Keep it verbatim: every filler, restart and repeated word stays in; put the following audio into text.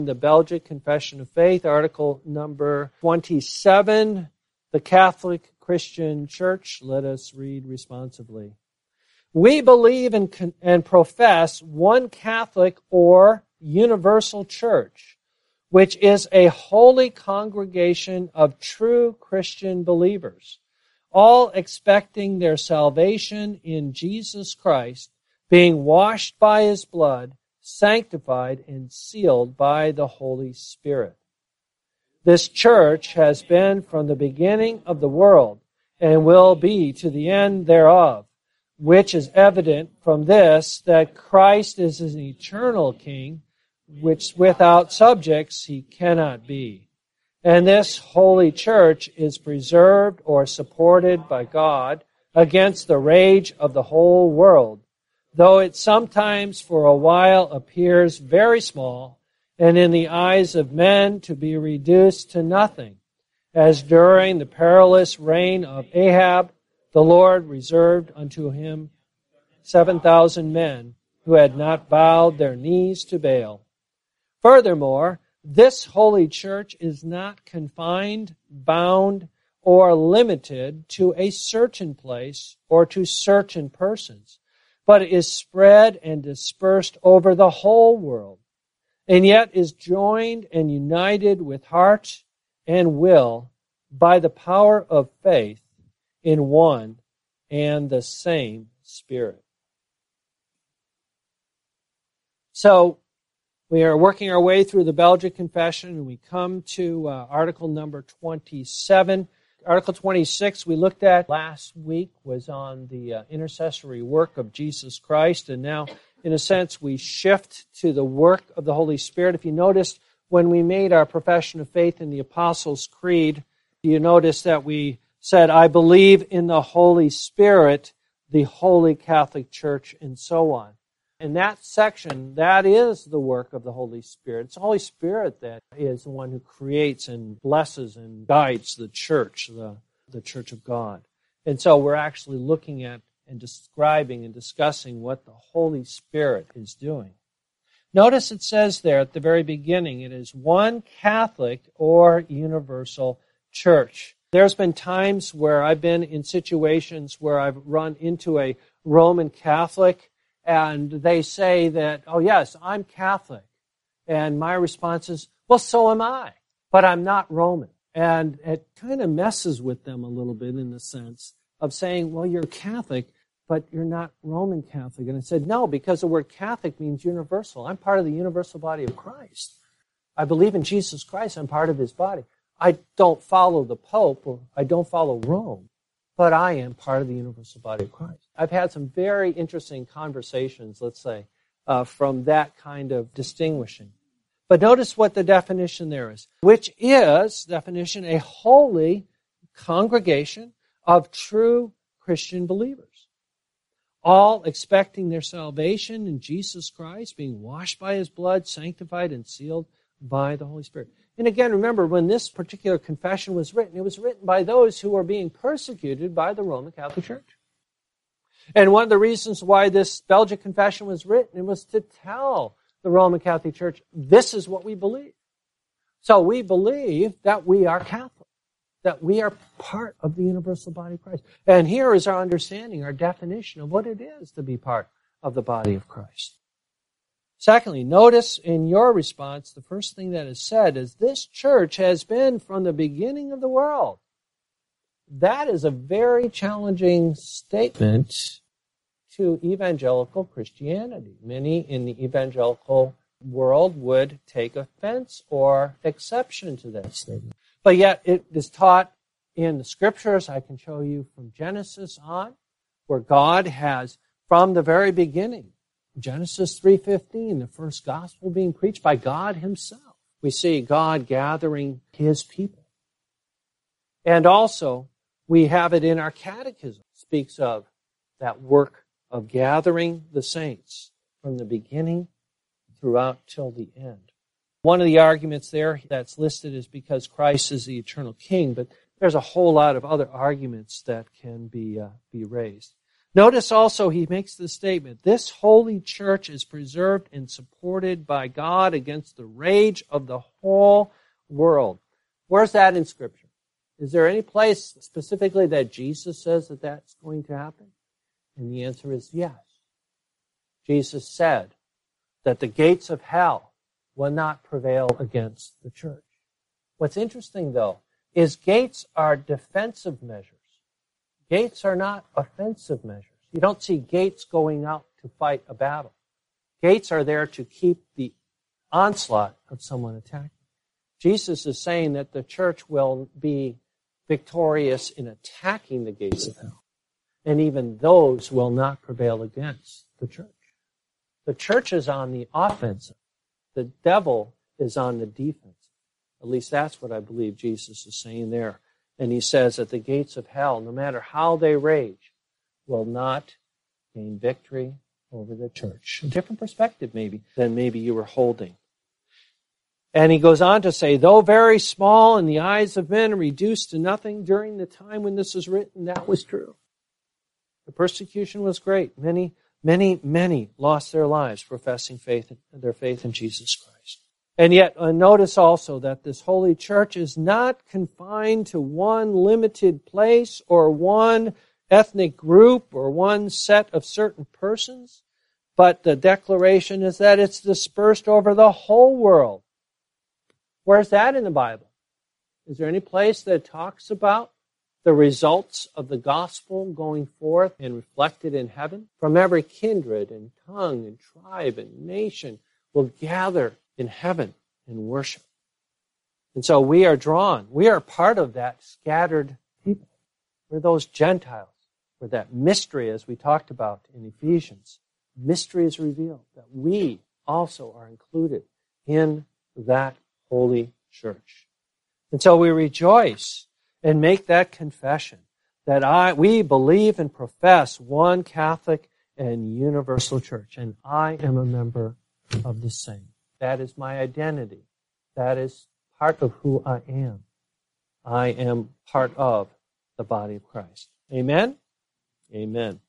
The Belgic Confession of Faith, article number twenty-seven, the Catholic Christian Church. Let us read responsively. We believe in and profess one Catholic or universal church, which is a holy congregation of true Christian believers, all expecting their salvation in Jesus Christ, being washed by His blood, sanctified and sealed by the Holy Spirit. This church has been from the beginning of the world and will be to the end thereof, which is evident from this, that Christ is an eternal King, which without subjects He cannot be. And this holy church is preserved or supported by God against the rage of the whole world, though it sometimes for a while appears very small, and in the eyes of men to be reduced to nothing, as during the perilous reign of Ahab, the Lord reserved unto him seven thousand men who had not bowed their knees to Baal. Furthermore, this holy church is not confined, bound, or limited to a certain place or to certain persons, but is spread and dispersed over the whole world, and yet is joined and united with heart and will by the power of faith in one and the same Spirit. So, we are working our way through the Belgic Confession, and we come to uh, article number twenty-seven. Article twenty-six we looked at last week was on the uh, intercessory work of Jesus Christ, and now, in a sense, we shift to the work of the Holy Spirit. If you noticed, when we made our profession of faith in the Apostles' Creed, you notice that we said, I believe in the Holy Spirit, the Holy Catholic Church, and so on. In that section, that is the work of the Holy Spirit. It's the Holy Spirit that is the one who creates and blesses and guides the church, the, the church of God. And so we're actually looking at and describing and discussing what the Holy Spirit is doing. Notice it says there at the very beginning, it is one Catholic or universal church. There's been times where I've been in situations where I've run into a Roman Catholic, and they say that, oh yes, I'm Catholic. And my response is, well, so am I, but I'm not Roman. And it kind of messes with them a little bit in the sense of saying, well, you're Catholic, but you're not Roman Catholic. And I said, no, because the word Catholic means universal. I'm part of the universal body of Christ. I believe in Jesus Christ. I'm part of His body. I don't follow the Pope, or I don't follow Rome, but I am part of the universal body of Christ. I've had some very interesting conversations, let's say, uh, from that kind of distinguishing. But notice what the definition there is, which is, definition, a holy congregation of true Christian believers, all expecting their salvation in Jesus Christ, being washed by His blood, sanctified and sealed by the Holy Spirit. And again, remember, when this particular confession was written, it was written by those who were being persecuted by the Roman Catholic Church. And one of the reasons why this Belgic confession was written, it was to tell the Roman Catholic Church, this is what we believe. So we believe that we are Catholic, that we are part of the universal body of Christ. And here is our understanding, our definition of what it is to be part of the body of Christ. Secondly, notice in your response, the first thing that is said is, this church has been from the beginning of the world. That is a very challenging statement to evangelical Christianity. Many in the evangelical world would take offense or exception to that statement. But yet it is taught in the Scriptures. I can show you from Genesis on, where God has, from the very beginning, Genesis three fifteen, the first gospel being preached by God Himself. We see God gathering His people. And also, we have it in our catechism. It speaks of that work of gathering the saints from the beginning throughout till the end. One of the arguments there that's listed is because Christ is the eternal King, but there's a whole lot of other arguments that can be uh, be raised. Notice also he makes the statement, this holy church is preserved and supported by God against the rage of the whole world. Where's that in Scripture? Is there any place specifically that Jesus says that that's going to happen? And the answer is yes. Jesus said that the gates of hell will not prevail against the church. What's interesting, though, is gates are defensive measures. Gates are not offensive measures. You don't see gates going out to fight a battle. Gates are there to keep the onslaught of someone attacking. Jesus is saying that the church will be victorious in attacking the gates of hell. And even those will not prevail against the church. The church is on the offensive. The devil is on the defensive. At least that's what I believe Jesus is saying there. And he says that the gates of hell, no matter how they rage, will not gain victory over the church. A different perspective maybe than maybe you were holding. And he goes on to say, though very small in the eyes of men, reduced to nothing during the time when this was written, that was true. The persecution was great. Many, many, many lost their lives professing faith, their faith in Jesus Christ. And yet, uh, notice also that this holy church is not confined to one limited place or one ethnic group or one set of certain persons, but the declaration is that it's dispersed over the whole world. Where's that in the Bible? Is there any place that talks about the results of the gospel going forth and reflected in heaven? From every kindred and tongue and tribe and nation will gather in heaven and worship. And so we are drawn. We are part of that scattered people. We're those Gentiles. We're that mystery, as we talked about in Ephesians. Mystery is revealed that we also are included in that holy church. And so we rejoice and make that confession that I we believe and profess one Catholic and universal church, and I am a member of the same. That is my identity. That is part of who I am. I am part of the body of Christ. Amen? Amen.